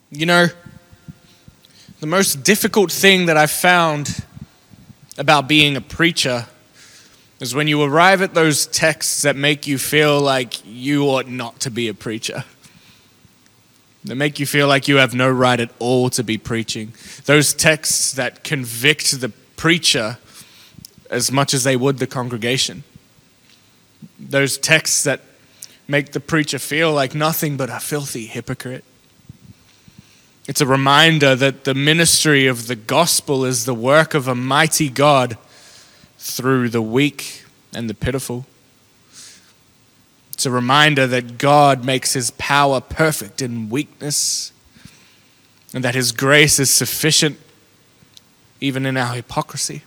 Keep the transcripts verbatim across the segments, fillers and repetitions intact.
You know, the most difficult thing that I've found about being a preacher is when you arrive at those texts that make you feel like you ought not to be a preacher. That make you feel like you have no right at all to be preaching. Those texts that convict the preacher as much as they would the congregation. Those texts that make the preacher feel like nothing but a filthy hypocrite. It's a reminder that the ministry of the gospel is the work of a mighty God through the weak and the pitiful. It's a reminder that God makes his power perfect in weakness and that his grace is sufficient even in our hypocrisy.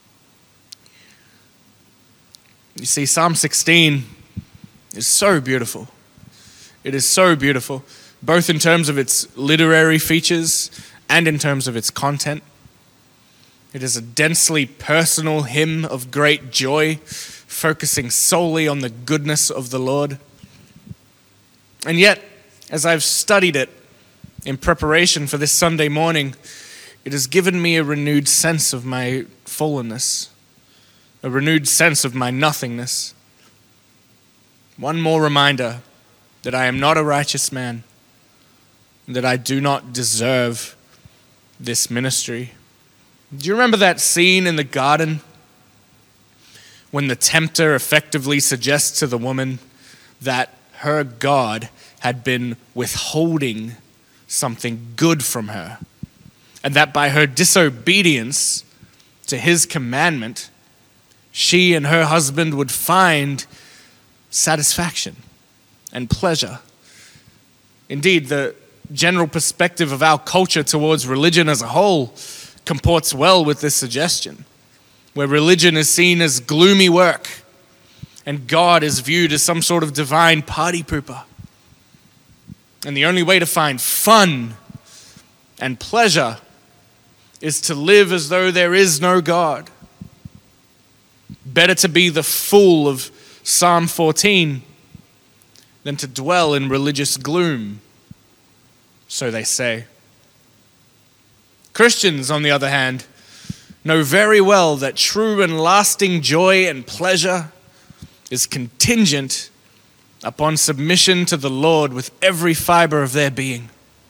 You see, Psalm sixteen is so beautiful. It is so beautiful, both in terms of its literary features and in terms of its content. It is a densely personal hymn of great joy, focusing solely on the goodness of the Lord. And yet, as I've studied it in preparation for this Sunday morning, it has given me a renewed sense of my fallenness, a renewed sense of my nothingness. One more reminder that I am not a righteous man, that I do not deserve this ministry. Do you remember that scene in the garden when the tempter effectively suggests to the woman that her God had been withholding something good from her, and that by her disobedience to his commandment, she and her husband would find satisfaction and pleasure? Indeed, the general perspective of our culture towards religion as a whole comports well with this suggestion, where religion is seen as gloomy work and God is viewed as some sort of divine party pooper. And the only way to find fun and pleasure is to live as though there is no God. Better to be the fool of Psalm fourteen than to dwell in religious gloom, so they say. Christians, on the other hand, know very well that true and lasting joy and pleasure is contingent upon submission to the Lord with every fiber of their being.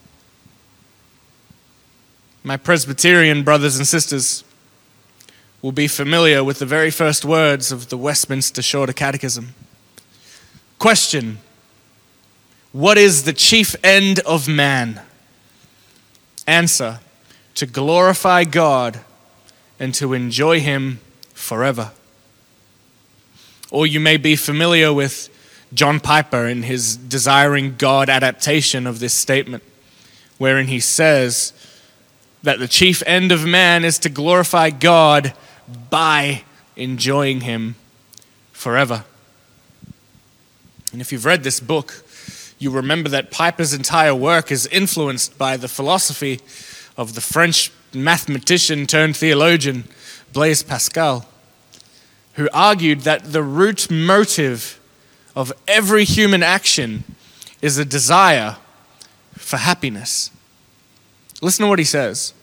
My Presbyterian brothers and sisters will be familiar with the very first words of the Westminster Shorter Catechism. Question: what is the chief end of man? Answer: to glorify God and to enjoy him forever. Or you may be familiar with John Piper in his Desiring God adaptation of this statement, wherein he says that the chief end of man is to glorify God by enjoying him forever. And if you've read this book, you remember that Piper's entire work is influenced by the philosophy of the French mathematician turned theologian Blaise Pascal, who argued that the root motive of every human action is a desire for happiness. Listen to what he says.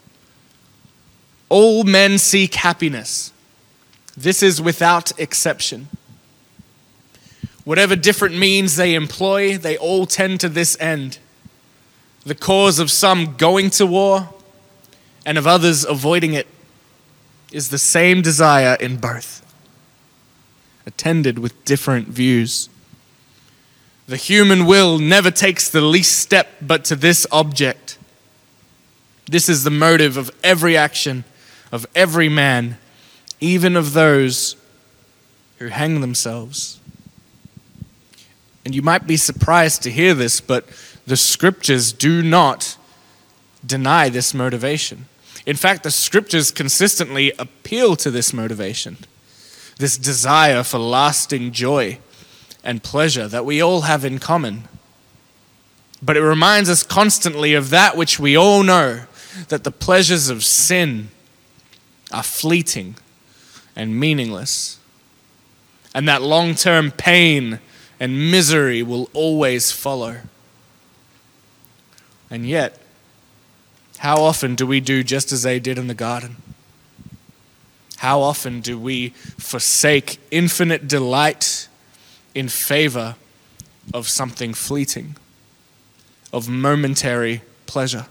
All men seek happiness. This is without exception. Whatever different means they employ, they all tend to this end. The cause of some going to war and of others avoiding it is the same desire in both, attended with different views. The human will never takes the least step but to this object. This is the motive of every action, of every man, even of those who hang themselves. And you might be surprised to hear this, but the scriptures do not deny this motivation. In fact, the scriptures consistently appeal to this motivation, this desire for lasting joy and pleasure that we all have in common. But it reminds us constantly of that which we all know, that the pleasures of sin are fleeting and meaningless, and that long-term pain and misery will always follow. And yet, How often do we do just as they did in the garden? How often do we forsake infinite delight in favor of something fleeting, of momentary pleasure?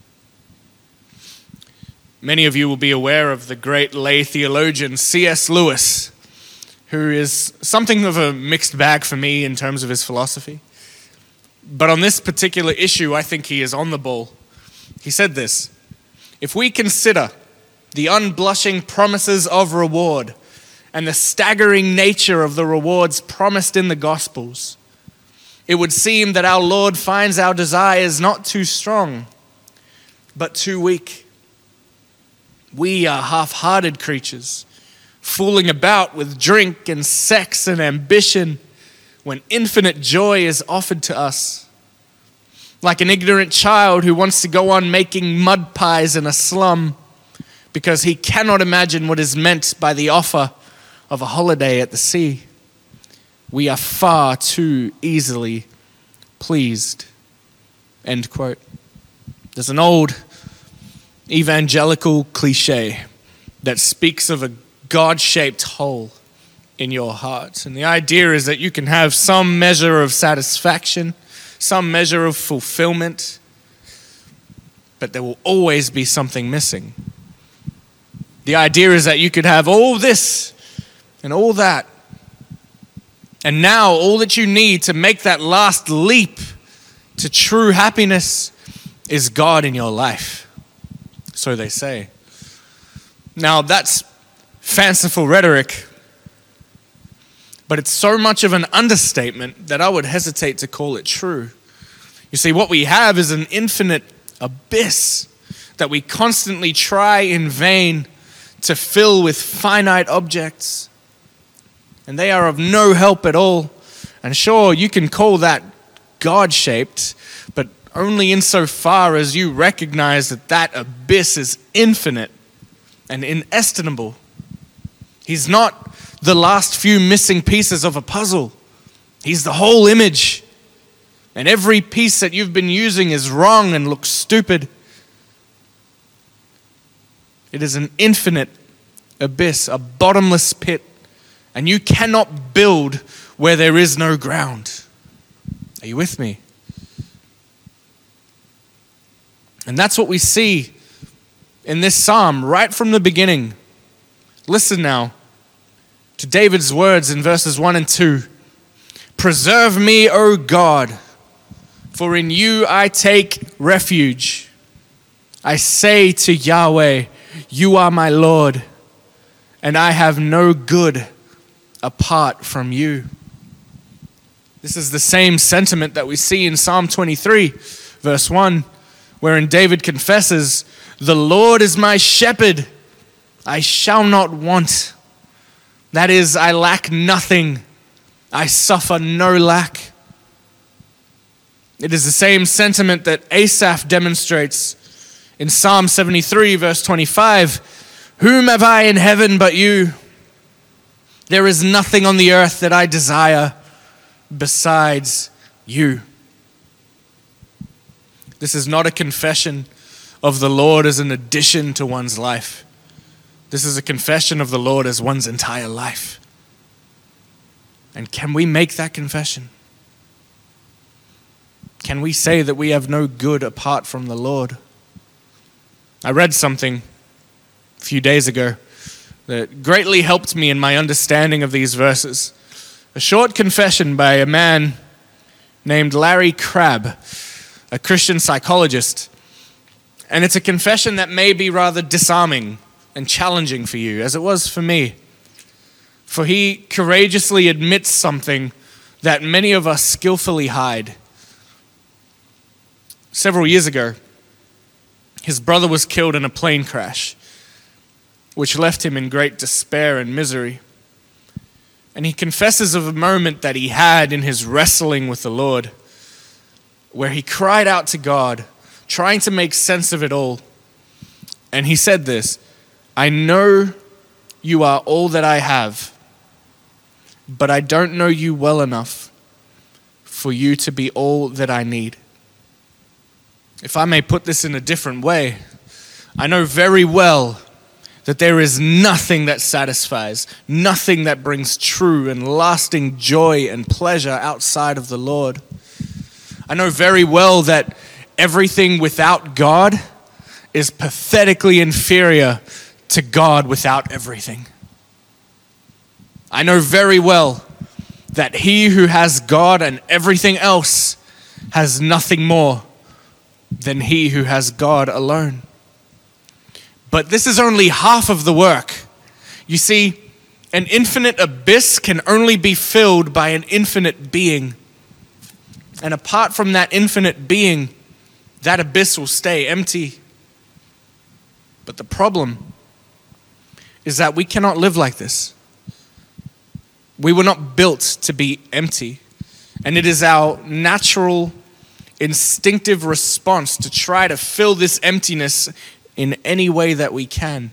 Many of you will be aware of the great lay theologian C S Lewis, who is something of a mixed bag for me in terms of his philosophy. But on this particular issue, I think he is on the ball. He said this: if we consider the unblushing promises of reward and the staggering nature of the rewards promised in the Gospels, it would seem that our Lord finds our desires not too strong, but too weak. We are half-hearted creatures, fooling about with drink and sex and ambition when infinite joy is offered to us. Like an ignorant child who wants to go on making mud pies in a slum because he cannot imagine what is meant by the offer of a holiday at the sea. We are far too easily pleased. End quote. There's an old evangelical cliche that speaks of a God-shaped hole in your heart. And the idea is that you can have some measure of satisfaction, some measure of fulfillment, but there will always be something missing. The idea is that you could have all this and all that, and now all that you need to make that last leap to true happiness is God in your life. So they say. Now that's fanciful rhetoric, but it's so much of an understatement that I would hesitate to call it true. You see, what we have is an infinite abyss that we constantly try in vain to fill with finite objects, and they are of no help at all. And sure, you can call that God-shaped, but only insofar as you recognize that that abyss is infinite and inestimable. He's not the last few missing pieces of a puzzle. He's the whole image. And every piece that you've been using is wrong and looks stupid. It is an infinite abyss, a bottomless pit, and you cannot build where there is no ground. Are you with me? And that's what we see in this psalm right from the beginning. Listen now to David's words in verses one and two. Preserve me, O God, for in you I take refuge. I say to Yahweh, you are my Lord, and I have no good apart from you. This is the same sentiment that we see in Psalm twenty-three, verse one, wherein David confesses, the Lord is my shepherd, I shall not want. That is, I lack nothing. I suffer no lack. It is the same sentiment that Asaph demonstrates in Psalm seventy-three, verse twenty-five. Whom have I in heaven but you? There is nothing on the earth that I desire besides you. This is not a confession of the Lord as an addition to one's life. This is a confession of the Lord as one's entire life. And can we make that confession? Can we say that we have no good apart from the Lord? I read something a few days ago that greatly helped me in my understanding of these verses. A short confession by a man named Larry Crabb, a Christian psychologist. And it's a confession that may be rather disarming and challenging for you, as it was for me. For he courageously admits something that many of us skillfully hide. Several years ago, his brother was killed in a plane crash, which left him in great despair and misery. And he confesses of a moment that he had in his wrestling with the Lord, where he cried out to God, trying to make sense of it all. And he said this, I know you are all that I have, but I don't know you well enough for you to be all that I need. If I may put this in a different way, I know very well that there is nothing that satisfies, nothing that brings true and lasting joy and pleasure outside of the Lord. I know very well that everything without God is pathetically inferior to God without everything. I know very well that he who has God and everything else has nothing more than he who has God alone. But this is only half of the work. You see, an infinite abyss can only be filled by an infinite being. And apart from that infinite being, that abyss will stay empty. But the problem is that we cannot live like this. We were not built to be empty. And it is our natural, instinctive response to try to fill this emptiness in any way that we can.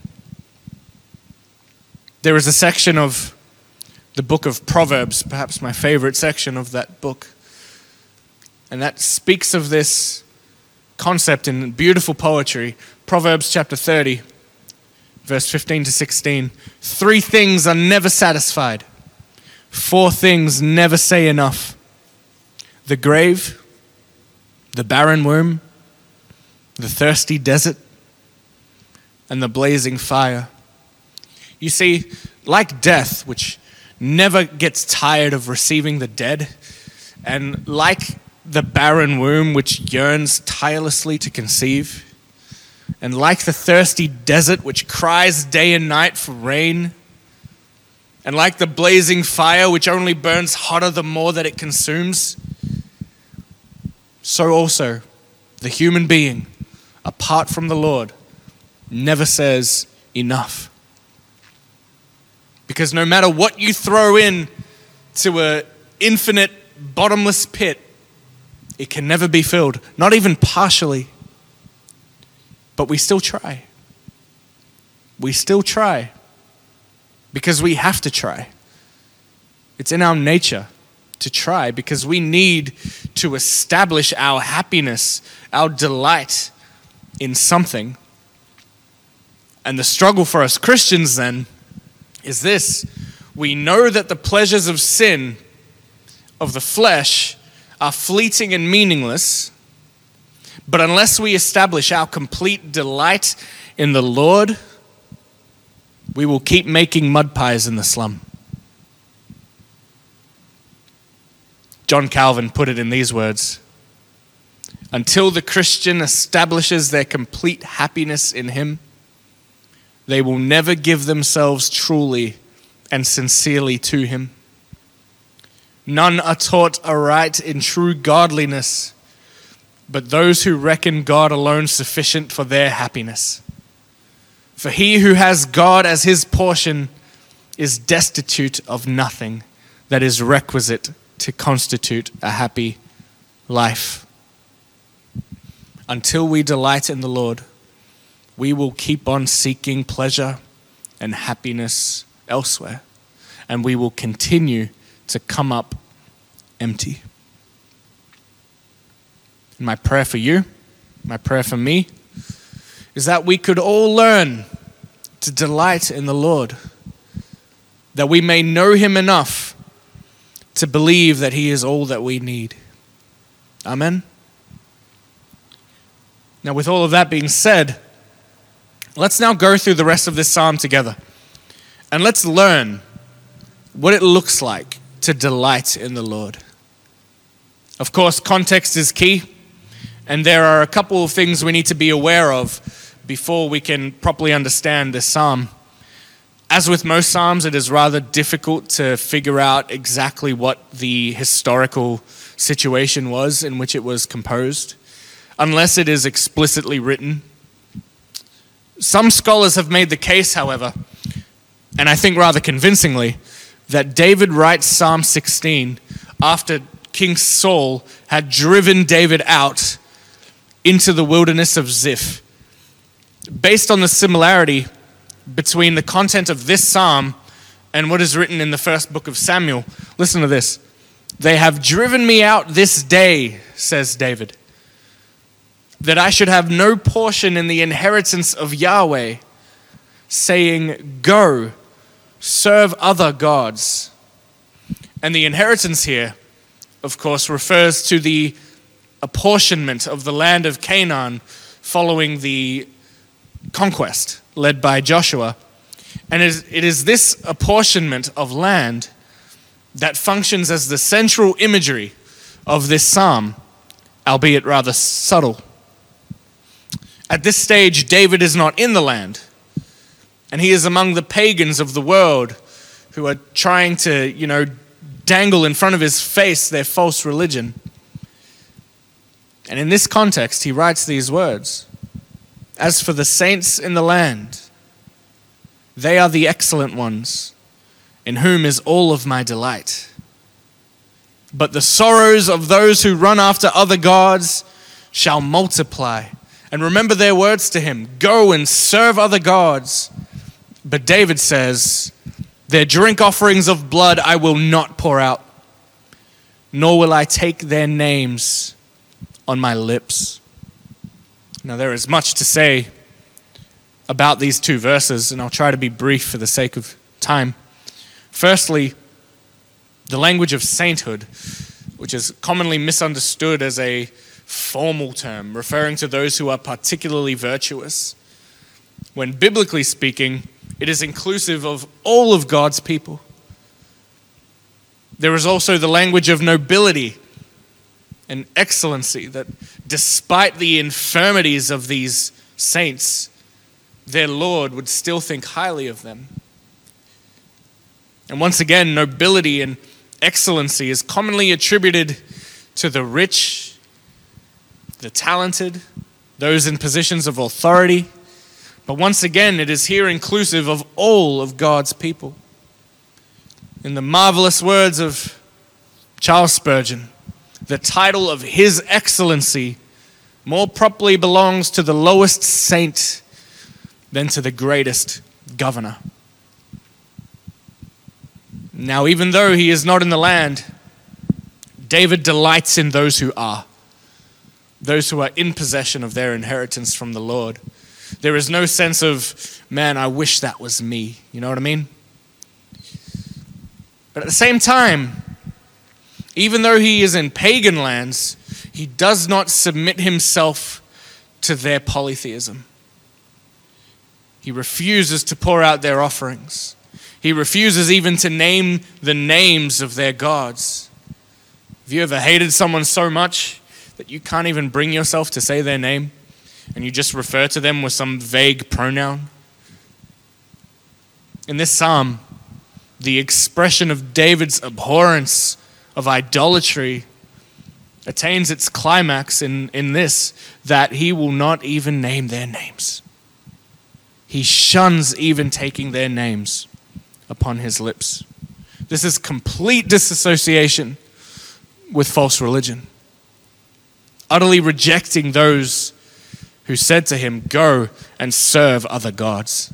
There is a section of the book of Proverbs, perhaps my favorite section of that book, and that speaks of this concept in beautiful poetry. Proverbs chapter thirty, verse fifteen to sixteen. Three things are never satisfied. Four things never say enough. The grave, the barren womb, the thirsty desert, and the blazing fire. You see, like death, which never gets tired of receiving the dead, and like the barren womb, which yearns tirelessly to conceive, and like the thirsty desert, which cries day and night for rain, and like the blazing fire, which only burns hotter the more that it consumes, so also the human being, apart from the Lord, never says enough. Because no matter what you throw in to an infinite, bottomless pit, it can never be filled, not even partially. But we still try. We still try. Because we have to try. It's in our nature to try because we need to establish our happiness, our delight in something. And the struggle for us Christians then is this. We know that the pleasures of sin, of the flesh, are fleeting and meaningless. But unless we establish our complete delight in the Lord, we will keep making mud pies in the slum. John Calvin put it in these words. Until the Christian establishes their complete happiness in him, they will never give themselves truly and sincerely to him. None are taught aright in true godliness, but those who reckon God alone sufficient for their happiness. For he who has God as his portion is destitute of nothing that is requisite to constitute a happy life. Until we delight in the Lord, we will keep on seeking pleasure and happiness elsewhere, and we will continue to come up empty. And my prayer for you, my prayer for me, is that we could all learn to delight in the Lord, that we may know him enough to believe that he is all that we need. Amen? Now, with all of that being said, let's now go through the rest of this psalm together. And let's learn what it looks like to delight in the Lord. Of course, context is key. And there are a couple of things we need to be aware of before we can properly understand this psalm. As with most psalms, it is rather difficult to figure out exactly what the historical situation was in which it was composed, unless it is explicitly written. Some scholars have made the case, however, and I think rather convincingly, that David writes Psalm sixteen after King Saul had driven David out into the wilderness of Ziph. Based on the similarity between the content of this psalm and what is written in the first book of Samuel, listen to this. They have driven me out this day, says David. that I should have no portion in the inheritance of Yahweh, saying, go, serve other gods. And the inheritance here, of course, refers to the apportionment of the land of Canaan following the conquest led by Joshua. And it is, it is this apportionment of land that functions as the central imagery of this psalm, albeit rather subtle. At this stage, David is not in the land, and he is among the pagans of the world who are trying to, you know, dangle in front of his face their false religion. And in this context, he writes these words, "As for the saints in the land, they are the excellent ones, in whom is all of my delight. But the sorrows of those who run after other gods shall multiply." And remember their words to him, go and serve other gods. But David says, their drink offerings of blood I will not pour out, nor will I take their names on my lips. Now there is much to say about these two verses, and I'll try to be brief for the sake of time. Firstly, the language of sainthood, which is commonly misunderstood as a formal term, referring to those who are particularly virtuous, when biblically speaking, it is inclusive of all of God's people. There is also the language of nobility and excellency, that despite the infirmities of these saints, their Lord would still think highly of them. And once again, nobility and excellency is commonly attributed to the rich, the talented, those in positions of authority. But once again, it is here inclusive of all of God's people. In the marvelous words of Charles Spurgeon, the title of His Excellency more properly belongs to the lowest saint than to the greatest governor. Now, even though he is not in the land, David delights in those who are, those who are in possession of their inheritance from the Lord. There is no sense of, man, I wish that was me. You know what I mean? But at the same time, even though he is in pagan lands, he does not submit himself to their polytheism. He refuses to pour out their offerings. He refuses even to name the names of their gods. Have you ever hated someone so much that you can't even bring yourself to say their name, and you just refer to them with some vague pronoun? In this psalm, the expression of David's abhorrence of idolatry attains its climax in, in this, that he will not even name their names. He shuns even taking their names upon his lips. This is complete disassociation with false religion, utterly rejecting those who said to him, go and serve other gods.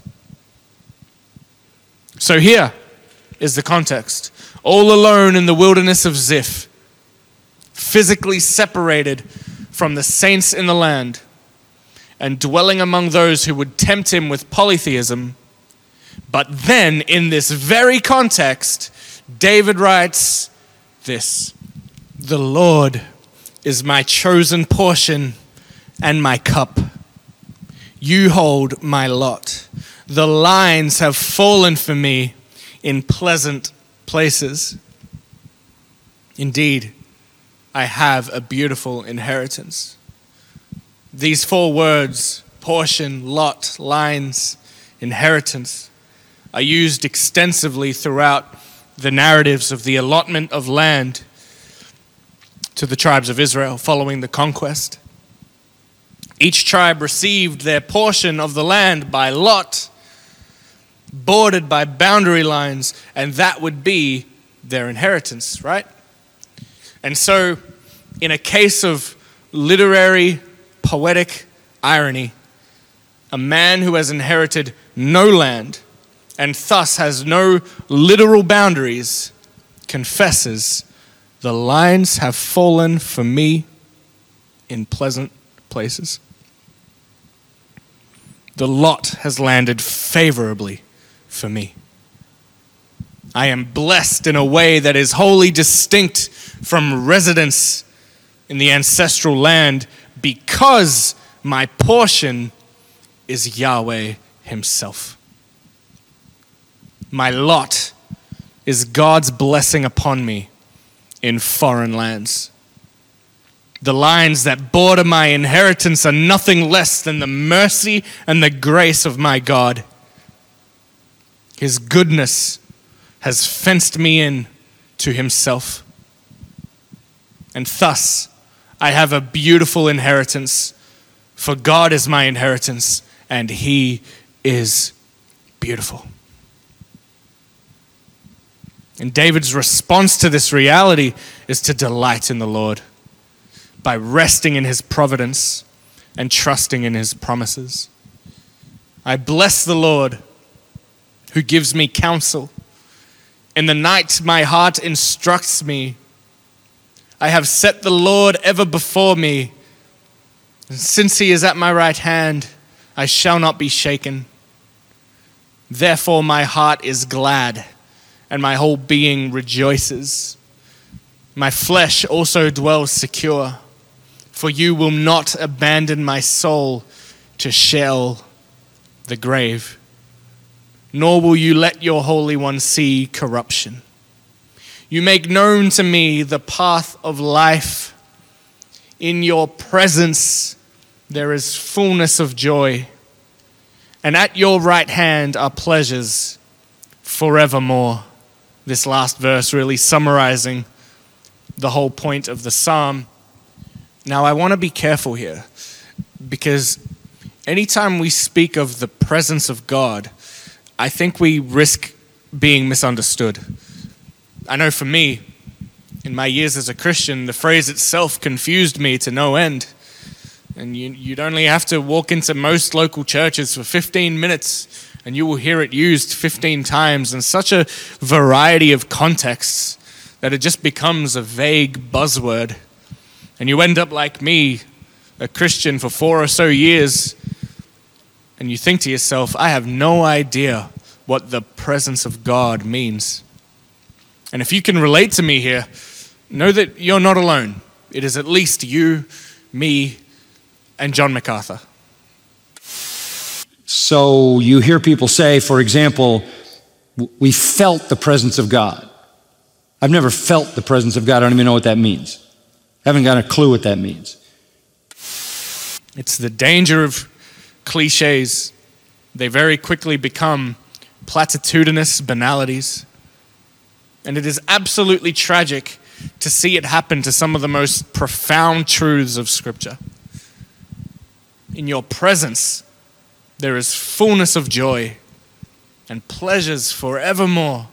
So here is the context. All alone in the wilderness of Ziph, physically separated from the saints in the land, and dwelling among those who would tempt him with polytheism. But then, in this very context, David writes this: the Lord is my chosen portion and my cup. You hold my lot. The lines have fallen for me in pleasant places. Indeed, I have a beautiful inheritance. These four words, portion, lot, lines, inheritance, are used extensively throughout the narratives of the allotment of land to the tribes of Israel following the conquest. Each tribe received their portion of the land by lot, bordered by boundary lines, and that would be their inheritance, right? And so, in a case of literary, poetic irony, a man who has inherited no land and thus has no literal boundaries confesses, the lines have fallen for me in pleasant places. The lot has landed favorably for me. I am blessed in a way that is wholly distinct from residence in the ancestral land because my portion is Yahweh himself. My lot is God's blessing upon me in foreign lands. The lines that border my inheritance are nothing less than the mercy and the grace of my God. His goodness has fenced me in to himself. And thus, I have a beautiful inheritance, for God is my inheritance, and he is beautiful. And David's response to this reality is to delight in the Lord by resting in his providence and trusting in his promises. I bless the Lord who gives me counsel. In the night my heart instructs me. I have set the Lord ever before me. And since he is at my right hand, I shall not be shaken. Therefore my heart is glad, and my whole being rejoices. My flesh also dwells secure, for you will not abandon my soul to Sheol, the grave, nor will you let your Holy One see corruption. You make known to me the path of life. In your presence there is fullness of joy, and at your right hand are pleasures forevermore. This last verse really summarizing the whole point of the psalm. Now, I want to be careful here, because anytime we speak of the presence of God, I think we risk being misunderstood. I know for me, in my years as a Christian, the phrase itself confused me to no end. And you, you'd only have to walk into most local churches for fifteen minutes and you will hear it used fifteen times in such a variety of contexts that it just becomes a vague buzzword. And you end up like me, a Christian for four or so years, and you think to yourself, I have no idea what the presence of God means. And if you can relate to me here, know that you're not alone. It is at least you, me, and John MacArthur. So you hear people say, for example, we felt the presence of God. I've never felt the presence of God. I don't even know what that means. I haven't got a clue what that means. It's the danger of cliches. They very quickly become platitudinous banalities. And it is absolutely tragic to see it happen to some of the most profound truths of Scripture. In your presence, there is fullness of joy and pleasures forevermore.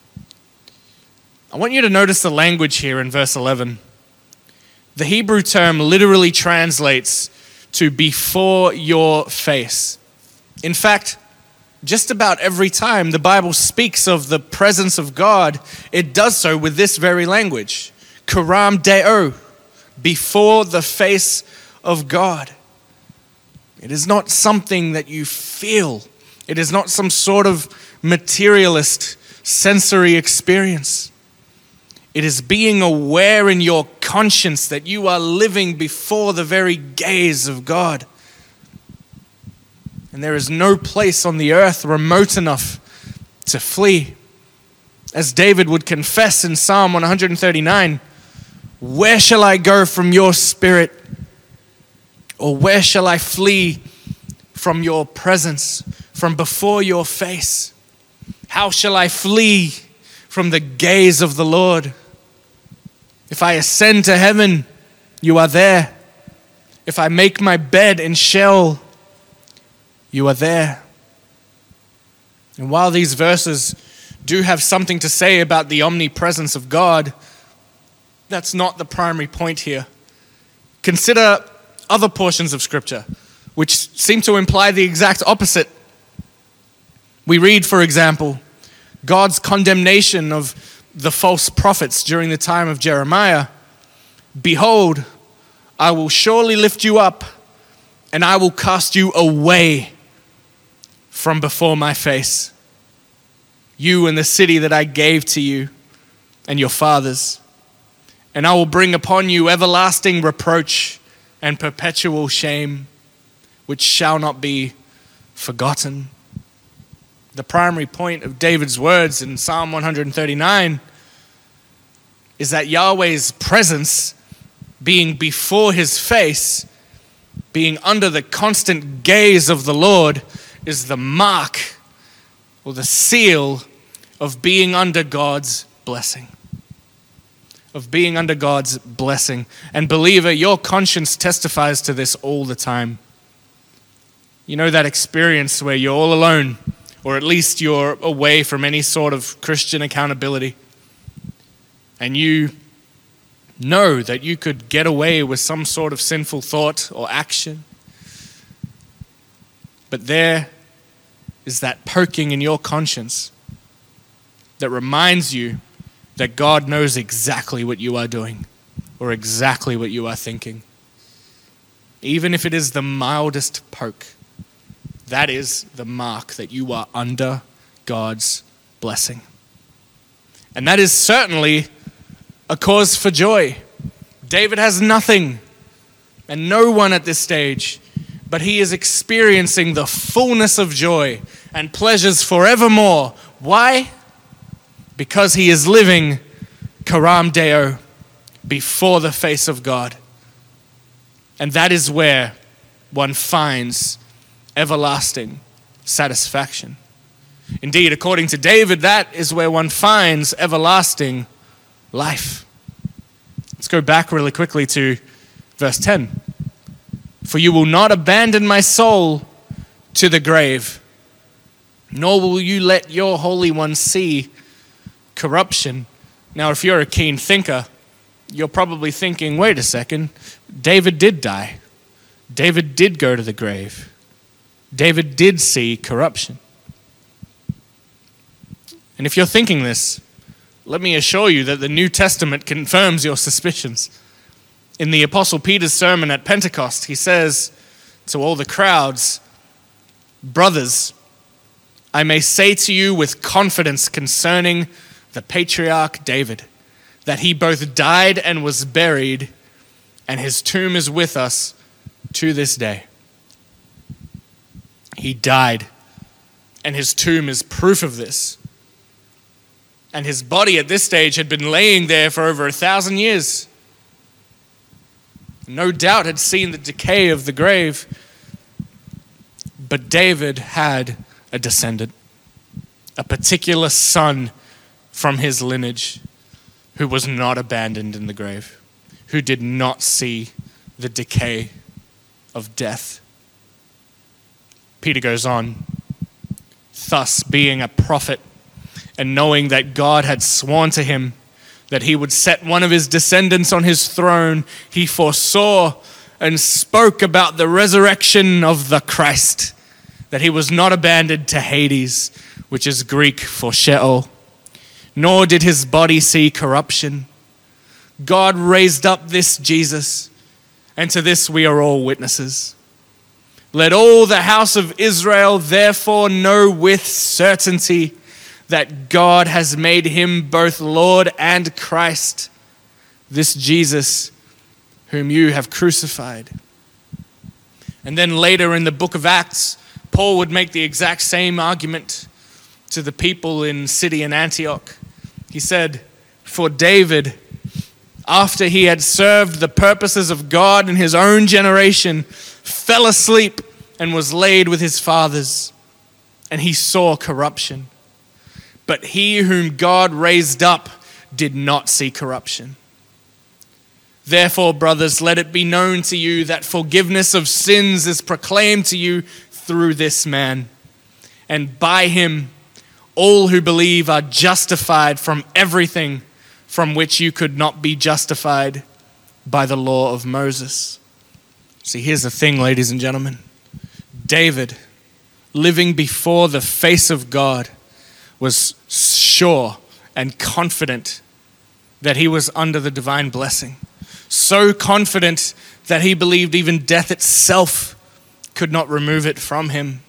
I want you to notice the language here in verse eleven. The Hebrew term literally translates to before your face. In fact, just about every time the Bible speaks of the presence of God, it does so with this very language. Karam deo, before the face of God. It is not something that you feel. It is not some sort of materialist sensory experience. It is being aware in your conscience that you are living before the very gaze of God. And there is no place on the earth remote enough to flee. As David would confess in Psalm one thirty-nine, where shall I go from your spirit? Or where shall I flee from your presence, from before your face? How shall I flee from the gaze of the Lord? If I ascend to heaven, you are there. If I make my bed in Sheol, you are there. And while these verses do have something to say about the omnipresence of God, that's not the primary point here. Consider other portions of Scripture which seem to imply the exact opposite. We read, for example, God's condemnation of the false prophets during the time of Jeremiah. Behold, I will surely lift you up and I will cast you away from before my face, you and the city that I gave to you and your fathers. And I will bring upon you everlasting reproach and perpetual shame, which shall not be forgotten. The primary point of David's words in Psalm one thirty-nine is that Yahweh's presence, being before his face, being under the constant gaze of the Lord, is the mark or the seal of being under God's blessing. Of being under God's blessing. And believer, your conscience testifies to this all the time. You know that experience where you're all alone, or at least you're away from any sort of Christian accountability, and you know that you could get away with some sort of sinful thought or action, but there is that poking in your conscience that reminds you that God knows exactly what you are doing or exactly what you are thinking. Even if it is the mildest poke, that is the mark that you are under God's blessing. And that is certainly a cause for joy. David has nothing and no one at this stage, but he is experiencing the fullness of joy and pleasures forevermore. Why? Because he is living Karam Deo, before the face of God. And that is where one finds everlasting satisfaction. Indeed, according to David, that is where one finds everlasting life. Let's go back really quickly to verse ten. For you will not abandon my soul to the grave, nor will you let your Holy One see corruption. Now, if you're a keen thinker, you're probably thinking, wait a second, David did die. David did go to the grave. David did see corruption. And if you're thinking this, let me assure you that the New Testament confirms your suspicions. In the Apostle Peter's sermon at Pentecost, he says to all the crowds, brothers, I may say to you with confidence concerning the patriarch David, that he both died and was buried, and his tomb is with us to this day. He died, and his tomb is proof of this. And his body at this stage had been laying there for over a thousand years. No doubt had seen the decay of the grave. But David had a descendant, a particular son from his lineage, who was not abandoned in the grave, who did not see the decay of death. Peter goes on, thus being a prophet, and knowing that God had sworn to him that he would set one of his descendants on his throne, he foresaw and spoke about the resurrection of the Christ, that he was not abandoned to Hades, which is Greek for Sheol, nor did his body see corruption. God raised up this Jesus, and to this we are all witnesses. Let all the house of Israel therefore know with certainty that God has made him both Lord and Christ, this Jesus whom you have crucified. And then later in the book of Acts, Paul would make the exact same argument to the people in city in Antioch. He said, for David, after he had served the purposes of God in his own generation, fell asleep and was laid with his fathers, and he saw corruption. But he whom God raised up did not see corruption. Therefore, brothers, let it be known to you that forgiveness of sins is proclaimed to you through this man. And by him, all who believe are justified from everything from which you could not be justified by the law of Moses. See, here's the thing, ladies and gentlemen. David, living before the face of God, was sure and confident that he was under the divine blessing. So confident that he believed even death itself could not remove it from him,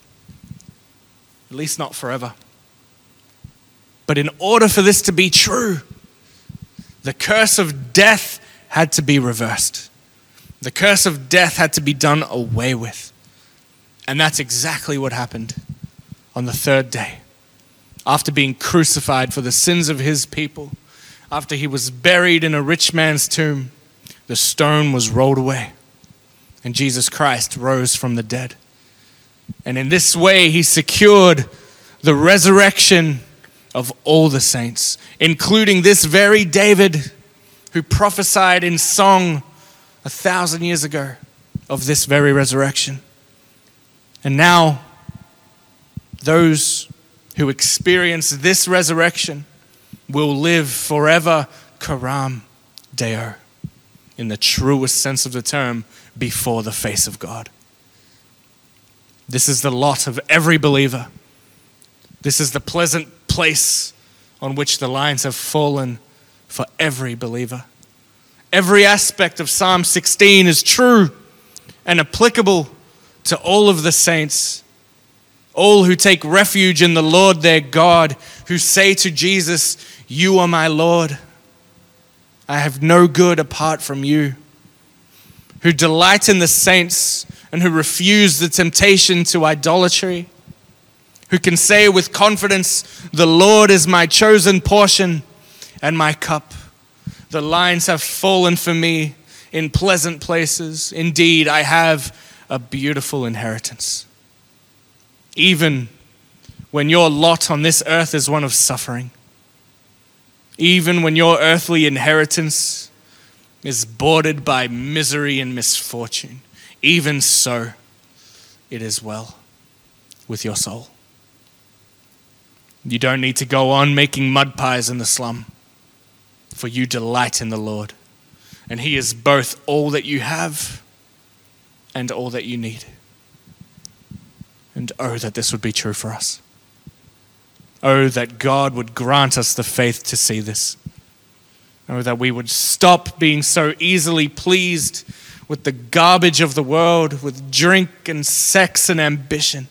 at least not forever. But in order for this to be true, the curse of death had to be reversed. The curse of death had to be done away with. And that's exactly what happened on the third day. After being crucified for the sins of his people, after he was buried in a rich man's tomb, the stone was rolled away, and Jesus Christ rose from the dead. And in this way, he secured the resurrection of all the saints, including this very David who prophesied in song a thousand years ago of this very resurrection. And now, those who experience this resurrection will live forever, karam deo, in the truest sense of the term, before the face of God. This is the lot of every believer. This is the pleasant place on which the lines have fallen for every believer. Every aspect of Psalm sixteen is true and applicable to all of the saints, all who take refuge in the Lord their God, who say to Jesus, "You are my Lord. I have no good apart from you," who delight in the saints and who refuse the temptation to idolatry, who can say with confidence, "The Lord is my chosen portion and my cup. The lines have fallen for me in pleasant places. Indeed, I have a beautiful inheritance." Even when your lot on this earth is one of suffering, even when your earthly inheritance is bordered by misery and misfortune, even so, it is well with your soul. You don't need to go on making mud pies in the slum, for you delight in the Lord, and He is both all that you have and all that you need. And oh, that this would be true for us. Oh, that God would grant us the faith to see this. Oh, that we would stop being so easily pleased with the garbage of the world, with drink and sex and ambition.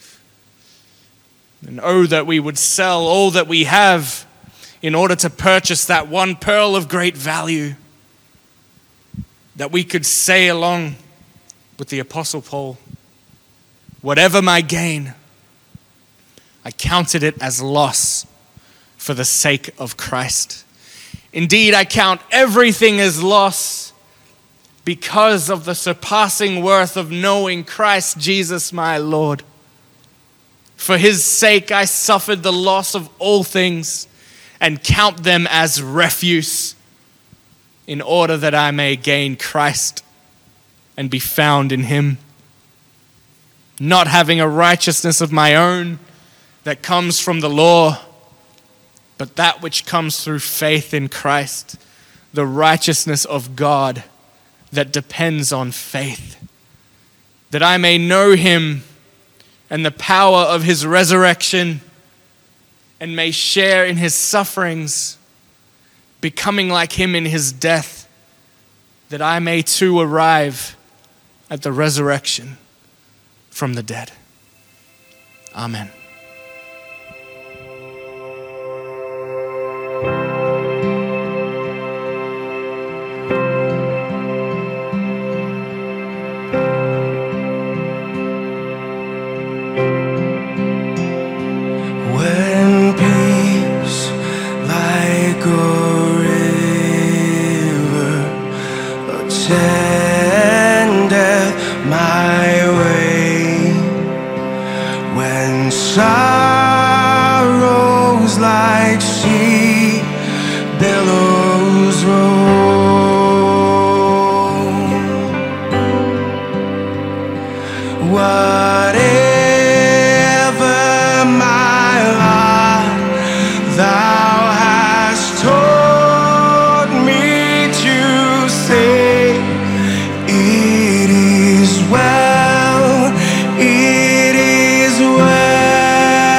And oh, that we would sell all that we have in order to purchase that one pearl of great value. That we could say along with the Apostle Paul, "Whatever my gain, I counted it as loss for the sake of Christ. Indeed, I count everything as loss because of the surpassing worth of knowing Christ Jesus my Lord. For His sake I suffered the loss of all things and count them as refuse, in order that I may gain Christ and be found in Him, not having a righteousness of my own that comes from the law, but that which comes through faith in Christ, the righteousness of God that depends on faith, that I may know Him and the power of His resurrection, and may share in His sufferings, becoming like Him in His death, that I may too arrive at the resurrection from the dead." Amen. When peace like a river attendeth my way, when sorrows like sea billows roll, whatever my lot, Thou hast taught me to say, it is well, it is well.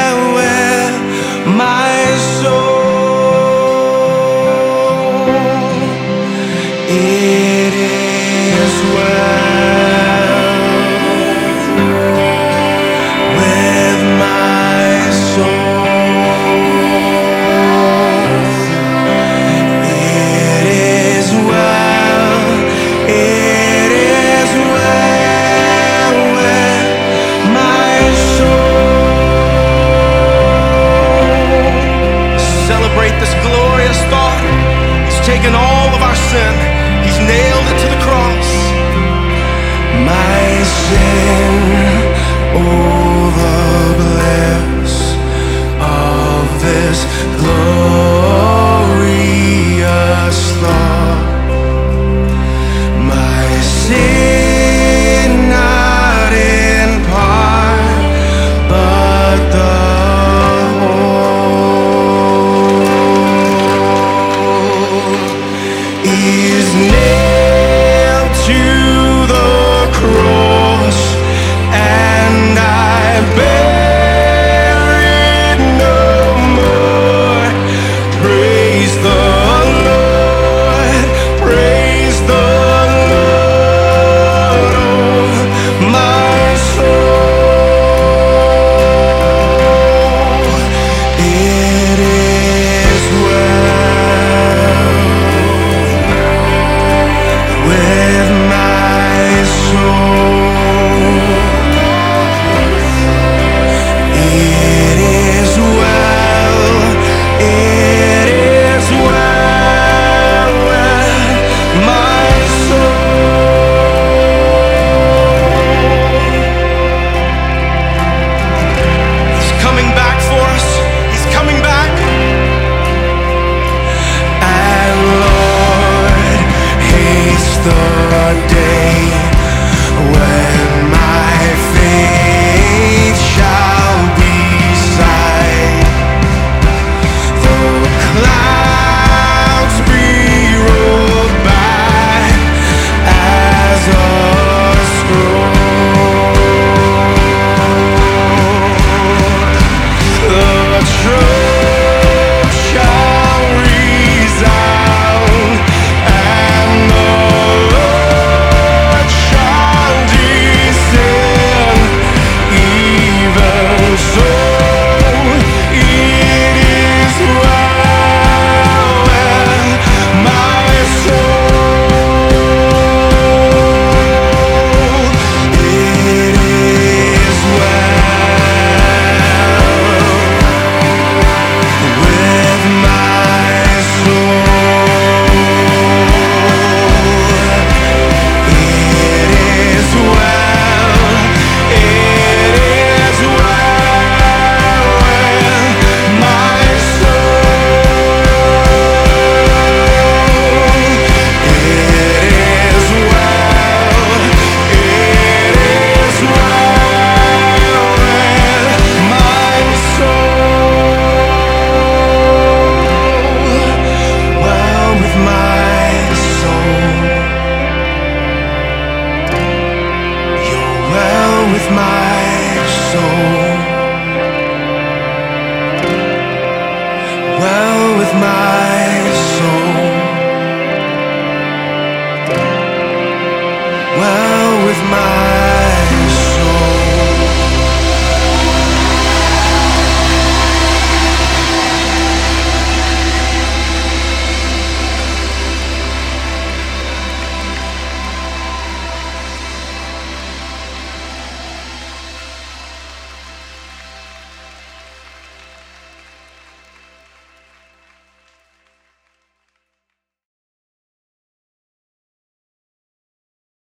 cross, and I bear it no more. Praise the Lord, praise the Lord, oh my soul. It is well with my soul. It is well, it is well with my soul. He's coming back for us. He's coming back. And Lord, haste the day when my faith shall be sight. The clouds be rolled by as a scroll. The trump shall resound, and the Lord shall descend. Even so, it is well with my soul. It is well with my soul. It is well, it is well with my soul. It is well, it is well with my soul. Well with my soul. You're well with my soul. Well with my soul. Well with my